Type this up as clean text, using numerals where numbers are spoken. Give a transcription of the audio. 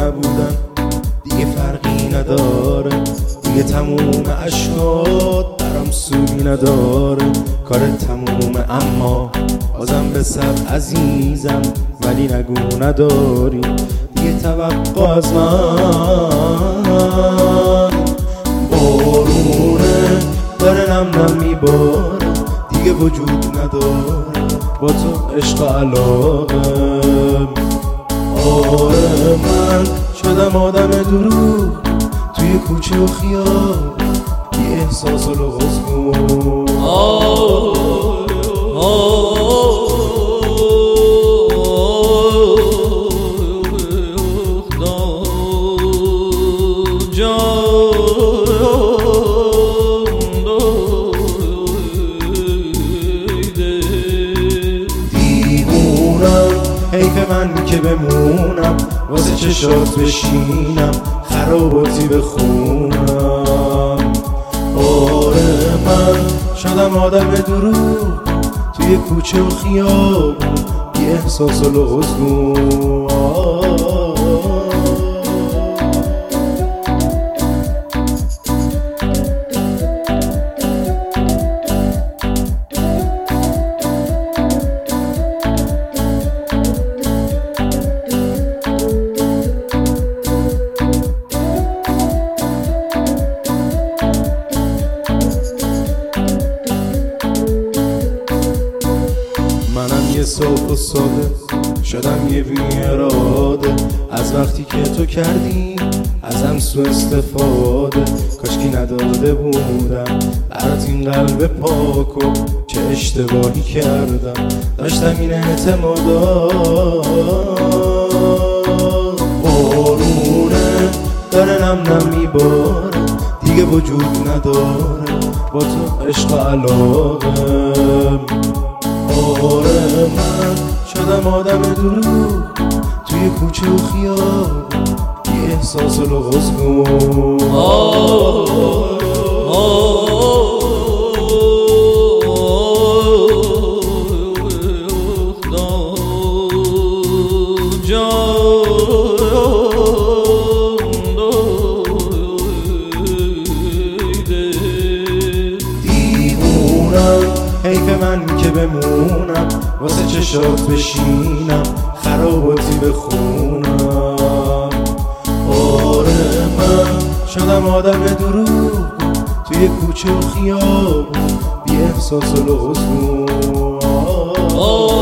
نبودن دیگه فرقی نداره، دیگه تموم عشقات برام سوی نداره. کار تمومه اما بازم به سر عزیزم، ولی نگو نداری دیگه توقع از من. بارونه داره نم نم میباره، دیگه وجود نداره با تو عشق و علاقه. آره من شدم آدم دروغ توی کوچه و خیابون، یه احساس و لغز کن. حیف من که بمونم واسه چشات بشینم، خراباتی بخونم. آره من شدم آدم دروغ توی کوچه و خیابون، بی احساس و لغزگون. منم یه صبح و صبح شدم یه بی اراده، از وقتی که تو کردی ازم سو استفاده. کاشکی نداده بودم برات این قلب پاکو، چه اشتباهی کردم داشتم این اعتمادا. بارونه داره نم نم میباره، دیگه وجود نداره با تو عشق و علاقه. آره من شدم آدم دروغ توی کوچه و خیابون، یه احساس و لغز کن. حیف من که بمونم واسه چشات بشینم، خراباتی بخونم. آره من شدم آدم دروغ توی کوچه و خیابون، بی احساس و لغزگون.